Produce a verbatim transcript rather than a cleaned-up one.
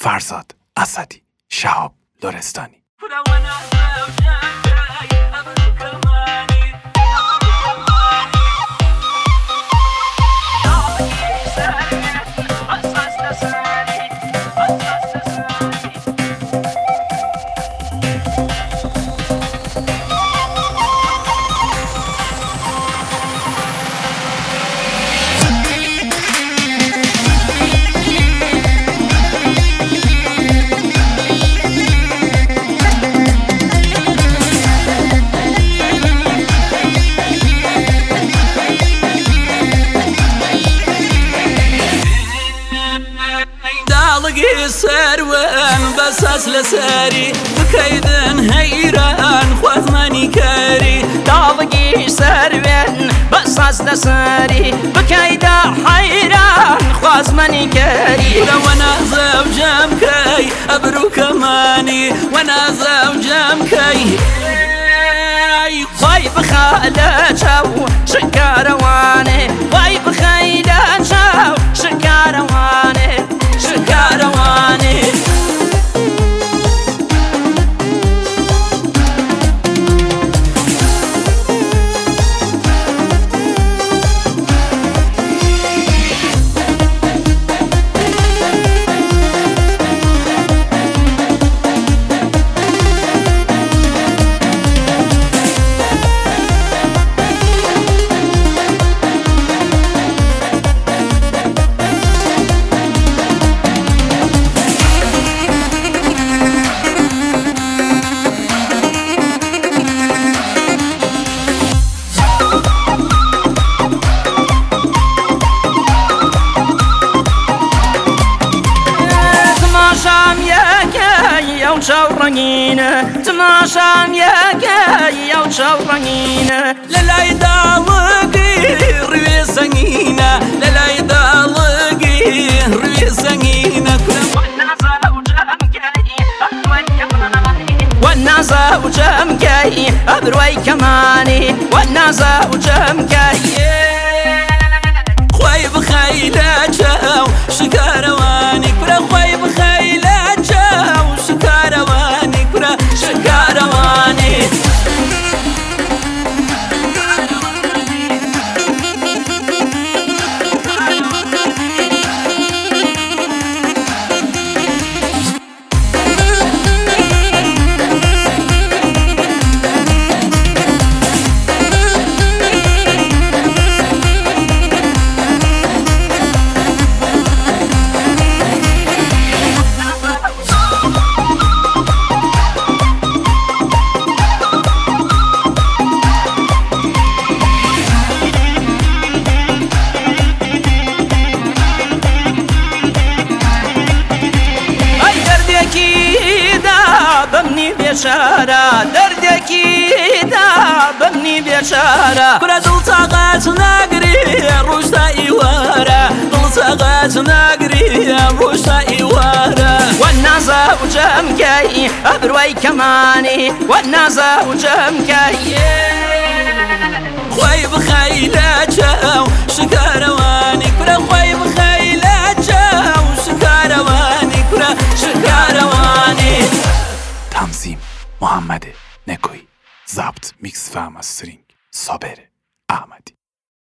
فرزاد اسدی، شهاب لرستانی. سروان بساس لساري بكيدن هيران خوازماني كاري داڵگی سروان بساس لساري بكيدا حيران خوازماني كاري وانا زوجم كي ابرو كماني وانا زوجم كي خاي بخاله شاو شكارواني خاي بخاله شاو شكارواني شكارواني شورانينا تماشام يا كاي يا شورانينا لا يدالقي روي سنينا لا يدالقي روي سنينا والناس وجم كاي ابروي كماني والناس وجم كاي خوي بخيلة جاو شكارواني كرا خوي بخيلة جاو شكارواني كرا شكارواني بشارة دردكي دا بني بشارة كرة دل طاقات ناقري روشتا إيوارا دل طاقات ناقري روشتا إيوارا والناس وجمكي أبروي كماني والناس وجمكي خوي بخيلة جاو شكارواني كرة خوي بخيلة جاو شكارواني كرة شكارواني. تنظیم محمد نکویی، ضبط میکس و مسترینگ صابر احمدی.